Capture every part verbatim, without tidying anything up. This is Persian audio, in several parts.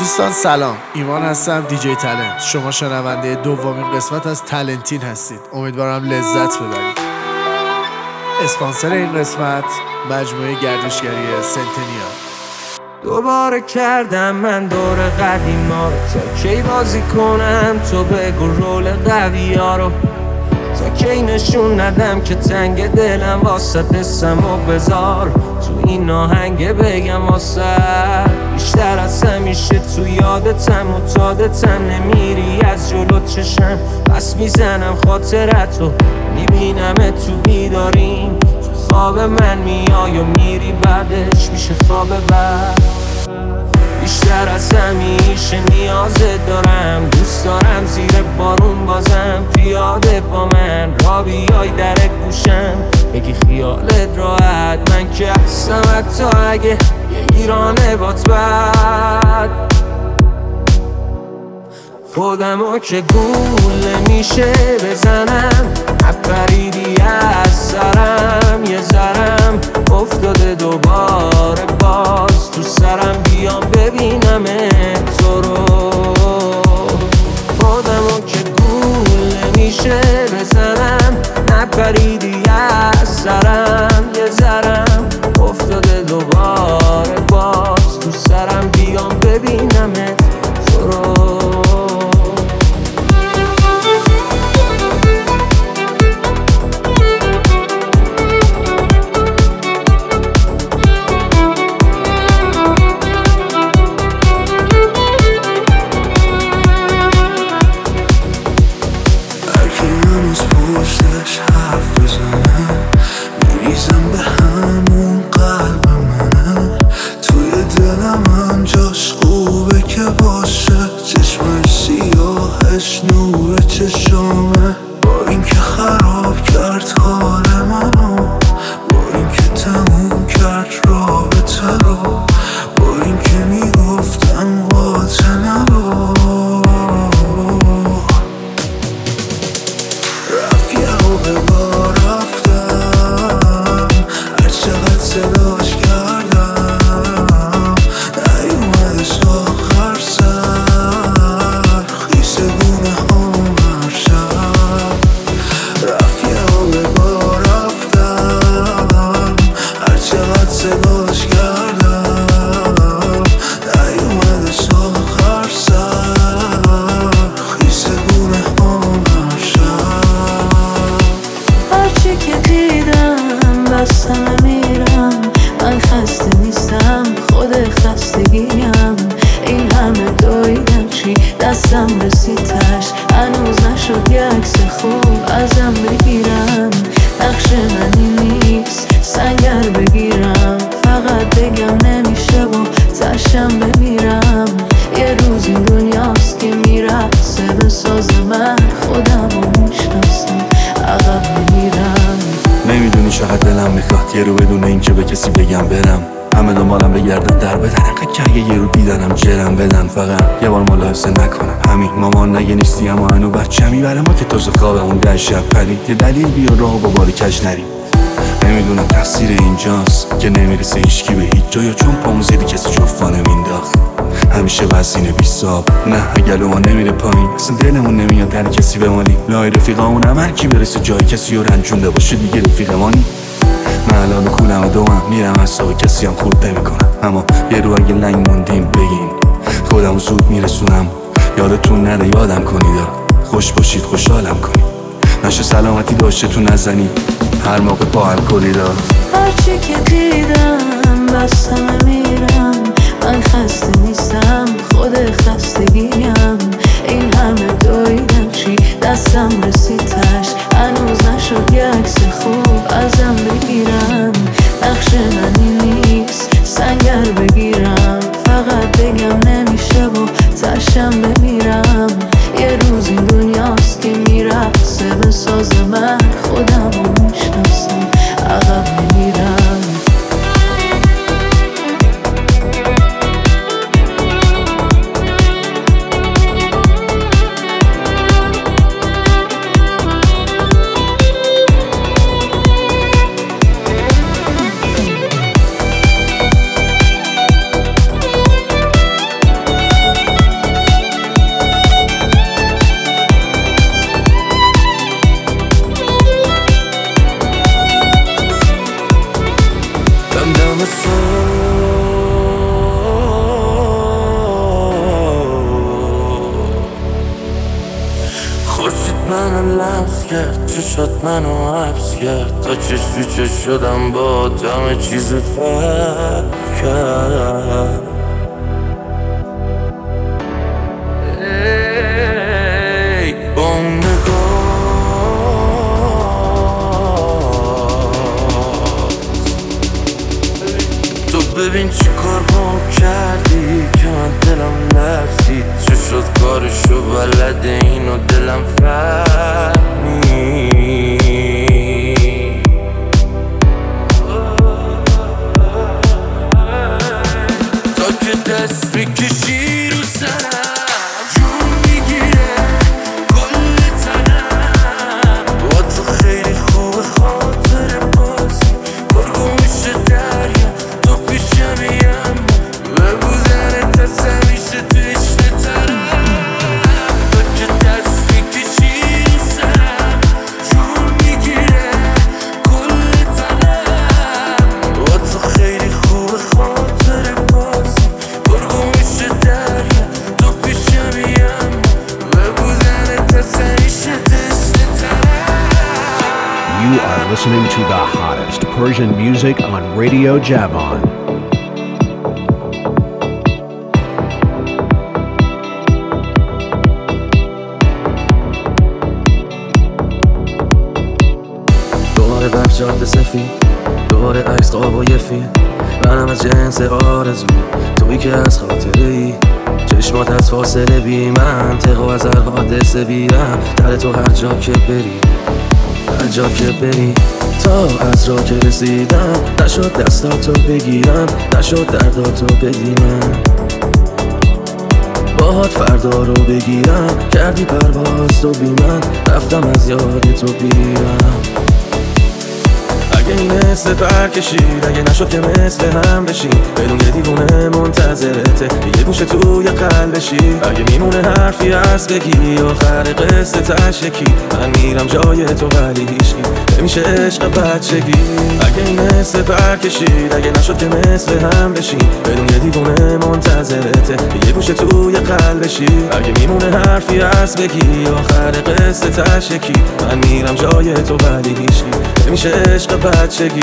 دوستان سلام، ایمان هستم، دیجی تالنت. شما شنونده دومین قسمت از تالنتین هستید. امیدوارم لذت ببرید. اسپانسر این قسمت مجموعه گردشگری سنتنیا. دوباره کردم من دور قدیما رو، تا کی بازی کنم تو بگو رول قوی ها رو، تا کی نشون ندم که تنگ دلم واسه دستم و بذار تو این آهنگ بگم واسه بیشتر از همیشه تو یادتم متادتم، نمیری از جلو چشم بس میزنم خاطرتو، میبینم تو بیداریم تو خواب من میای و میری بعدش میشه خواب بعد. بیشتر از همیشه نیازت دارم، دوست دارم زیر بارون بازم پیاده با من را بیای در گوشم بگی خیالت راحت، من که هستم حتی اگه یه ایرانه بات بد. خودمو که گول نمیشه بزنم، نپریدی از سرم یه ذرم افتاده دوباره باز تو سرم، بیام ببینم تو رو. خودمو که گول نمیشه بزنم، نپریدی از سرم یه ذرم افتاده دوباره باز تو سرم، بیام ببینم تو رو. نور چشامه با اینکه خراب کرد حال منو، با اینکه تموم کرد رابطه رو، با اینکه میگفتم قاطع نرو. رفت یه به با رفتم، هر چقدر صداش کردم نیومدش آخر سر خیس گونه هم هر شب. رفت یه به با رفتم، هر چقدر صداش کردم نیومدش آخر سر خیس گونه هم هر شب. هرچی که دیدم بستم میرم، من خسته نیستم خود خستگیم، این همه دویدم چی دستم رسید تش، هنوز نشد یه عکس خوب ازم بگیرم، نقش من این نیست سنگر بگیرم، فقط بگم نمیشه با تشم بمیرم، یه روز این دنیاست که میرسه به ساز من، خودم رو میشناسم عقب نمیرم. نمیدونی چقدر دلم میخواد یه رو بدون اینکه به کسی بگم برم، همه دنبالم بگردن در بدن، انقدر که اگه یه رو دیدنم جرم بدن، فقط یه بار ملاحظه نکنم همین مامان نگه نیستی اما هنو بچه می برای ما که تازه خوابمون در شب پرید، یه دلیل بیا راه با باری کج نریم. نمیدونم تقصیر اینجاست که نمیرسه هیچکی به هیچ جا، یا چون پامو زیدی کسی جفا نمینداخت همیشه وزینه بیساب، نه اگلو ما نمیره پایین اصلا دلمون نمیاد در کسی بمالیم، لای رفیقامون هم هر کی برسه جای کسی رو رنجونده باشه دیگه رفیق مانی. من الان کولم و دوم میرم اصاب کسی هم خورد نمی کنم، اما یه رو اگه لنگ موندیم بگین خودمو زود میرسونم، یادتون نره یادم کنید، خوش باشید خوشحالم کنید، نشه سلامتی داشته تو نزنید هر موقع با الکلی دا. هرچی که دیدم بستم میرم، من خسته نیستم خود خستگیم، این همه دویدم چی دستم رسید تش، هنوز نشد یه عکس خوب ازم بگیرم، نقش من این نیست سنگر بگیرم، فقط بگم نمیشه با تشم بمیرم، یه روز این دنیاست که میرسه به ساز من، خودم رو میشناسم عقب نمیرم. منو لمس کرد، چشات منو حبس کرد، تا چش تو چش شدم با همه چیزت فرق کرد. ای با اون تو ببین چی کار با کردی که من دلم لرزید، چه شد کارشو بلده اینو دلم فهمی. تا که دست میکشی رو سرم جون میگیره کل تنم، با تو خیلی خوبه خاطر بازی برگو میشه دریا تو پیشمیم، ببودن تا همیشه تو عشق ترم. تا که دست میکشی رو سرم جون میگیره کل تنم، با تو خیلی خوبه خاطر بازی برگو میشه دریا تو پیشمیم، ببودن تا همیشه تو عشق ترم. You are listening to the hottest Persian music on Radio Javan. دوباره برف جاده سفید، دوباره عکس قاب و یه فیلم، منم از جنس آرزو، تویی که از خاطره ای، چشمات از فاصله بی منطق و از هر حادثه بیرم، در تو هر جا که بری هر جا که بری. تا از راه که رسیدم نشد دستاتو بگیرم، نشد درداتو بدیمم، باهات فردا رو بگیرم، کردی پرواز تو بی من، رفتم از یاد تو بیرم. اگه این مثل پر کشید، اگه نشد که مثل هم بشی، بدون یه دیوونه منتظرته یه گوشه توی قلبشی، اگه میمونه حرفی از بگی آخر قصه تشکی، من میرم جای تو ولی هیچکی نمیشه عشق بچگی. اگه این مثل پر کشید، اگه نشد که مثل هم بشی، بدون یه دیوونه منتظرته یه گوشه توی قلبشی، اگه میمونه حرفی از بگی آخر قصه تشکی، من میرم جای تو ولی هیچکی نمیشه عشق بچگی.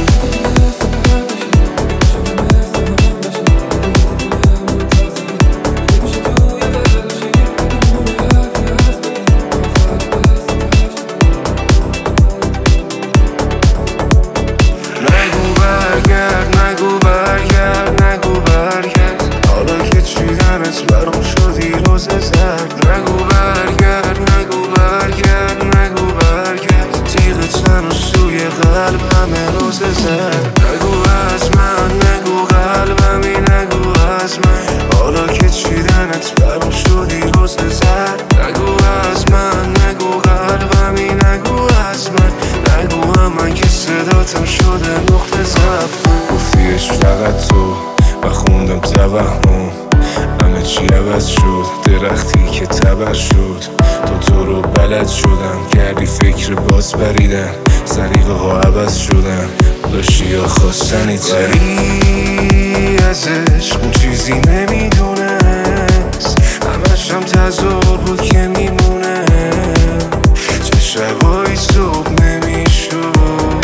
سریقه ها عوض شدن داشتی یا خواستنی ولی از عشق اون چیزی نمیدونست، همش هم تظاهر بود که میمونه، چه شبایی صبح نمیشد،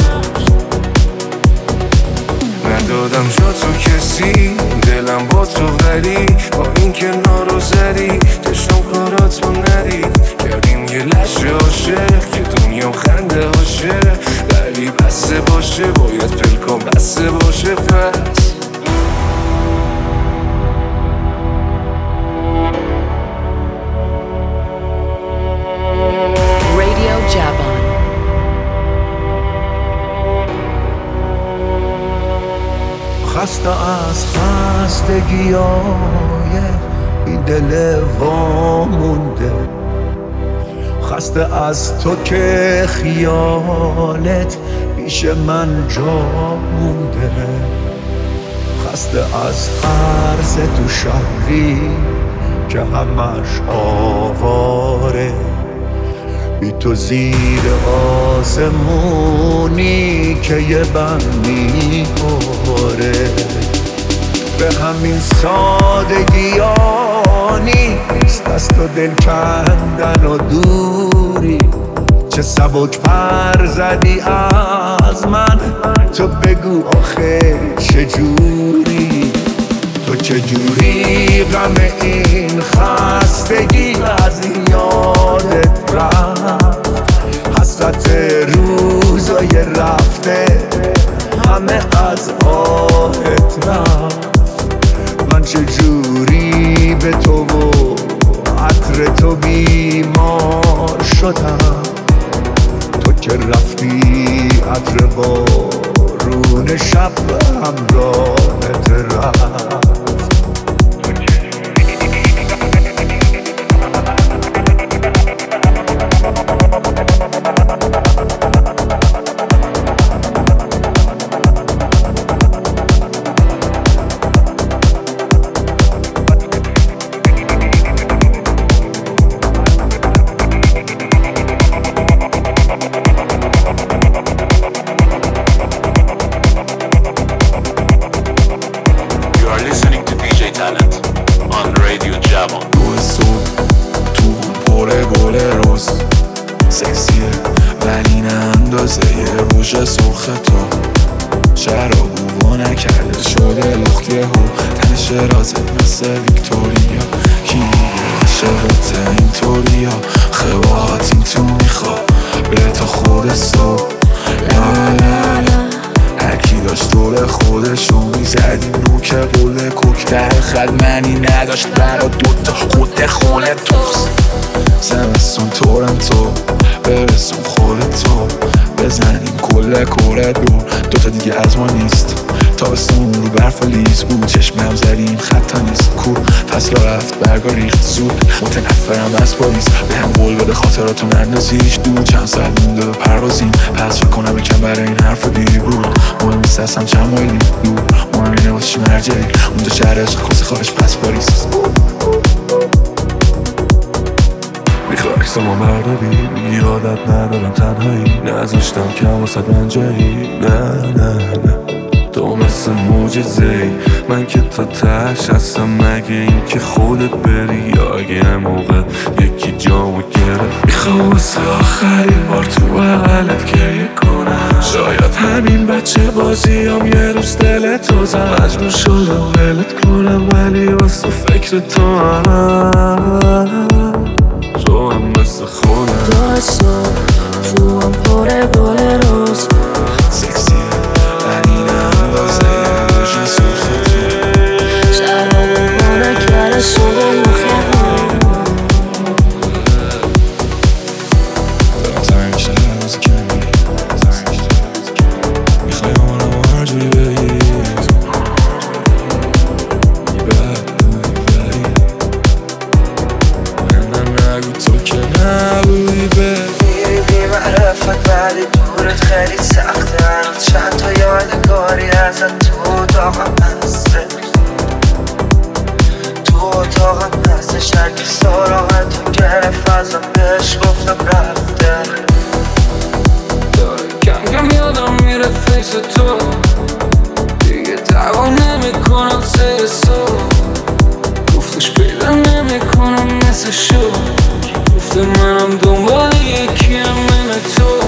ندادم جا تو کسی دلم با تو، ولی با این کنار رو زدی چشم کاراتو ندید، کردیم یه لحظه عاشق که دنیا خنده هاشه، ولی بسته باشه باید پلکام بسته باشه. پس Radio Javan. خسته از خستگی های این دل وامونده، خسته از تو که خیالت پیش من جا مونده، خسته از عرض تو شهری که همش آواره، بی تو زیر آسمونی که یه بند میباره، به همین سادگی ها نیست از تو دل کندن و دور جوری چه سبک پر زدی از من تو بگو آخه چجوری تو چجوری غم این خستگی از این یادت رفت حسرت روزای رفته همه از آهت رفت من چجوری به تو و عطر تو بیمار شدم تو که رفتی عطر بارون شب همراهت رفت برا دوتا خود خونه توست زمستون تورم تو برسون خود تو بزنیم کل کوره دور دوتا دیگه از ما نیست تابستون رو برف و لیز بود چشمم زدیم خطا نیست کور فصل رفت برگا ریخت زود متنفرم از پاریس به هم قول بده خاطراتو نندازیش دور چند ساعت مونده به پروازیم پس فکر کنم یکم برای این حرف دیر بود مهم نیست هستم چند مایلی دور مهم اینه واسه چی مرجعی اونجا شهر عشق کسی خواهش پس پاریس میخوای عکسمو برداری میگی عادت ندارم تنهایی نذاشتم کم واسه رنجایی نه نه نه تو مثل معجزه‌ای من که تا تهش هستم مگه این که خودت بری یا اگه موقع یکی جامو گرفت میخوام واسه آخرین بار تو بغلت گریه کنم شاید همین بچه بازیام یه روز دلتو زد مجبور شدم ولت کنم ولی واسه فکر تو هم تو هم مثل خودم داستان تو هم پره گل روز سکسیه ولی نندازه روش سرخ تو شرابو با نکره شده مخیرم دارم تنگ میشه هر روز کمی میخوای آنم هر جوری بگی میگی بد بودی ولی من نگو تو که نبودی بد میری بی معرفت ولی دورت خیلی سخته هنوز چند تا یادگاری ازت تو اتاقم هسته تو اتاقم هستش هرکی سراغتو گرفت ازم بهش گفتم رفته داره کم کم یادم میره فیس تو دیگه دعوا نمی کنم سه صبح گفتش پیدا نمی کنم مثل شو گفته منم دنبال یکیم من تو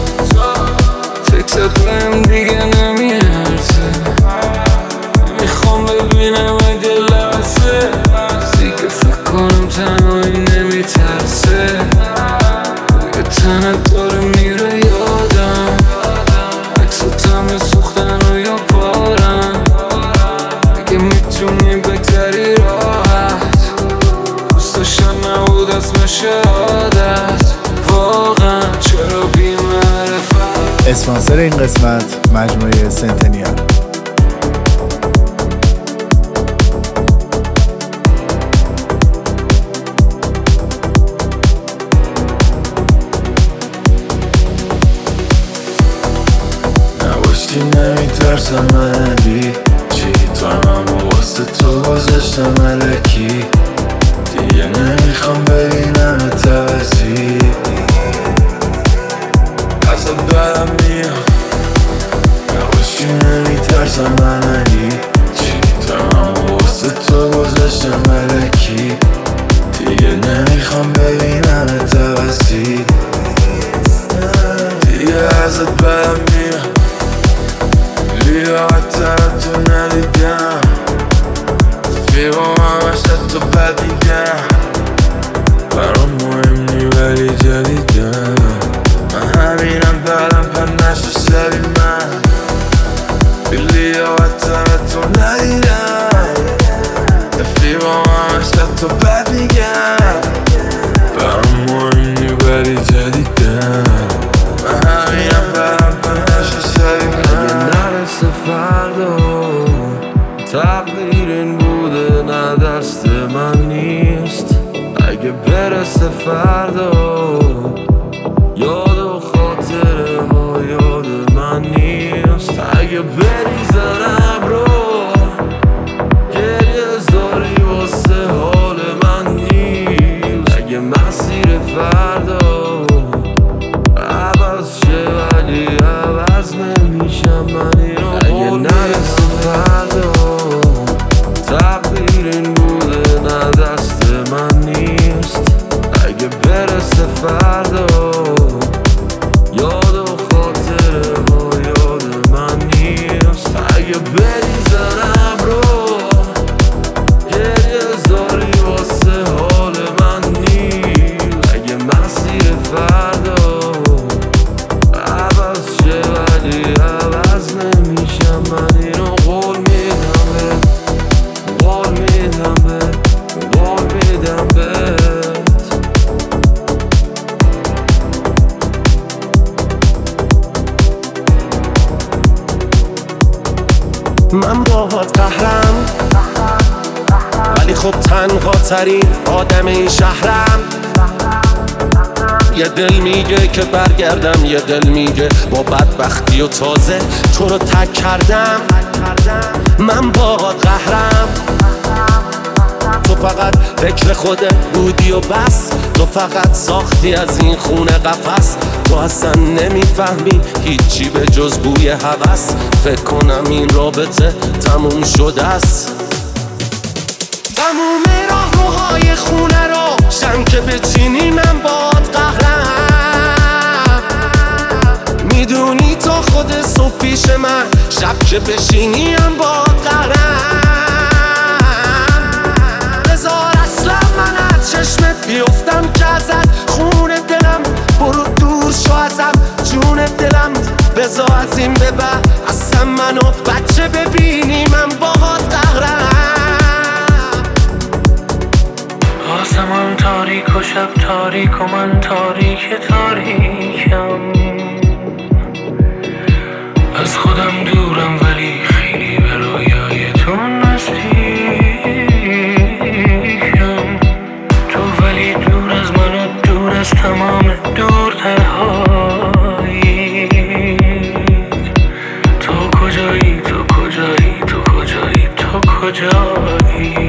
تکست بهم دیگه نمیارزه میخوام ببینم اگه لحظه دیگه فکر کنم تنهایی نمیترسه دیگه تنت داره میره یادم عکساتم سوختن و یا پارم دیگه میتونی بگذری راحت دوست داشتم نبود اسم شهادت واقعا چرا بی معرفت. اسپانسر این قسمت مجموعه سنتنیال. نباشتی نمیترسم من بی چی تو هم واسه تو گذاشتم ملکی دیگه نمیخوام ببینم توزی ازت برم میام نباشتی نمیترسم من علی چی تو هم واسه تو گذاشتم ملکی دیگه نمیخوام ببینم توزی رفیقام همش تو بد میگم برام مهم نی ولی جدیدم من همینم برم پر نشو سری من بیلی یا وطن تو ندیدم رفیقام همش تو بد میگم برام مهم نی ولی جدیدم من همینم برم پر نشو سری من اگه نرسه فردا تقدیر این بوده نه دست من نیست اگه برسه فردا یاد و خاطره ها یاد من نیست اگه بریزن ابرو گریه زاری واسه حال من نیست اگه مسیر فردا عوض شه ولی عوض نمیشم من اینو اگه نرسه فردا تقدیر این بوده نه دست من نیست اگه برسه فردا یاد و خاطره ها یاد من نیست اگه بریزن ابرو گریه زاری واسه حال من نیست اگه مسیر فردا عوض شه ولی عوض نمیشم من اینو قول میدم بهت قول میدم بهت قول میدم بهت من باهات قهرم ولی خب تنها ترین آدم این شهرم یه دل میگه که برگردم یه دل میگه با بدبختی و تازه تو رو تک کردم من باهات قهرم تو فقط فکر خودت بودی و بس تو فقط ساختی از این خونه قفس تو اصلا نمیفهمی هیچی به جز بوی هوس فکر کنم این رابطه تموم شده است تموم راهروهای خونه رو شم که بچینی من باد قهرم میدونی تا خود صبح پیش من شب که بشینی هم باد قهرم بذار اصلا من از چشمت بیفتم که ازت خون دلم برو دور شو ازم جون دلم بذار از این به بعد اصلا منو بچه ببینی من باهات قهرم آسمان تاریک و شب تاریک و من تاریک تاریکم از خودم دورم ولی خیلی به رویای تو نزدیکم تو ولی دور از من و دور از تمام دورترهایی تو کجایی تو کجایی تو کجایی تو کجایی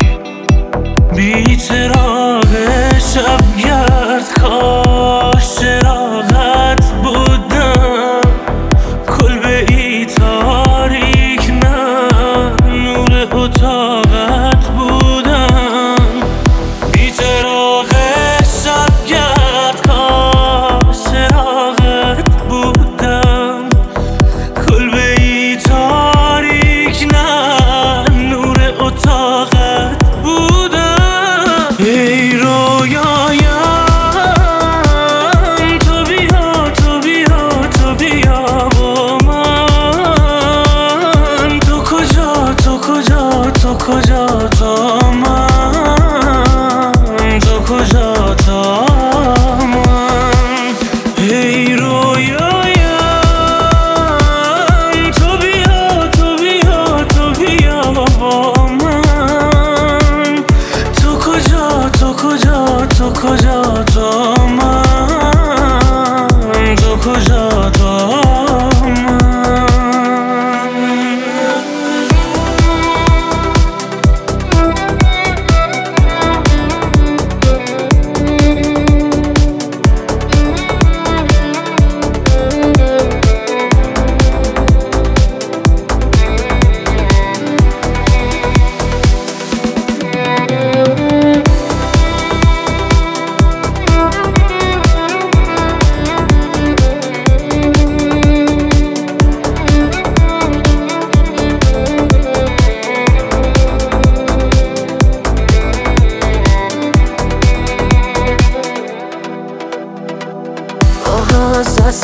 بی چراغ شبگرد کاش چراغت بودم کلبه ای تاریک نه نور اتاقت بودم بی چراغ شبگرد کاش چراغت بودم کلبه ای تاریک نه نور اتاقت بودم ای رویایم تو بیا تو بیا تو بیا با من تو کجا تو کجا تو کجا تا من تو کجا تا من ای رویایم تو بیا تو بیا تو بیا با من تو کجا تو کجا تو کجا تا من تو کجا تا من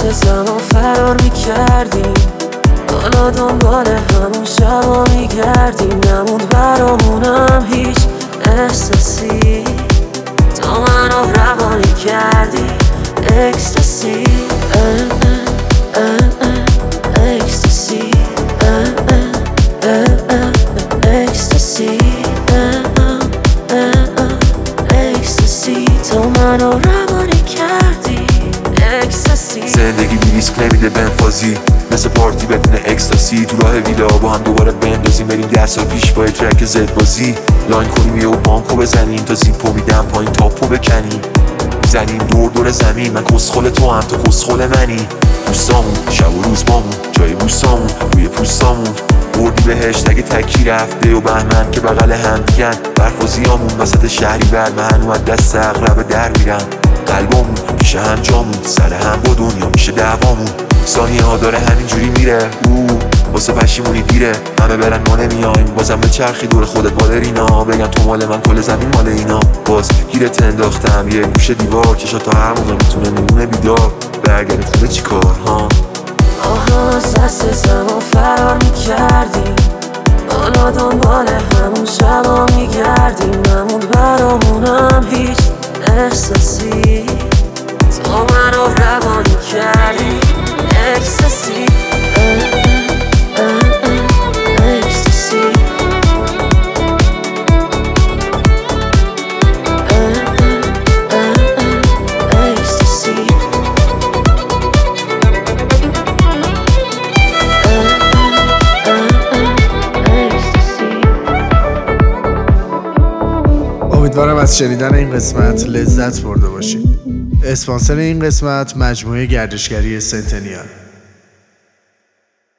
دست زمان فرار میکردیم، حالا دنبال همون شبا میگردیم. نموند برامونم هیچ احساسی، تو منو روانی کردی اکستاسی. اکستاسی اکستاسی اکستاسی، تو منو روانی کردی اکستاسی. زندگی بی ریسک نمیده بنفازی، مثل پارتی بدون اکستاسی. تو راه ویلا با هم دوباره بندازیم، بریم ده سال پیش با ترک زد بازی. لاین کنیم یه و بانکو بزنیم، تا زیپو میدم پایین تاپو بکنیم. میزنیم دور دور زمین، من کسخل تو هم تو کسخل منی. دوستامون شب و روز بامون، جای بوسامون روی پوستامون. بردی بهش اگه تکی رفته و بهمن که بغل هم دیگن. برفازیامون وسط شهری بر من و دست اقرب در میرم. قلبامون پیش هم جامون، سر هم با دنیا میشه دعوامون. ثانیه ها داره همینجوری میره، او واسه پشیمونی دیره. همه برن ما نمیایم، بازم به چرخی دور خودت بالرینا. بگن تو مال من کل زمین مال اینا. باز گیرت انداختم یه گوشه دیوار، چشا تا هر موقع میتونه میمونه بیدار. برگردی خونه چی کار ها؟ آها از دست زمان فرار میکردیم، حالا دنبال همون شبا میگردیم. نموند برامونم هیچ احساسی، تو منو روانی کردی اکستاسی. اکستاسی اکستاسی. امیدوارم از شنیدن این قسمت لذت برده باشید. اسپانسر این قسمت مجموعه گردشگری سنتنیال.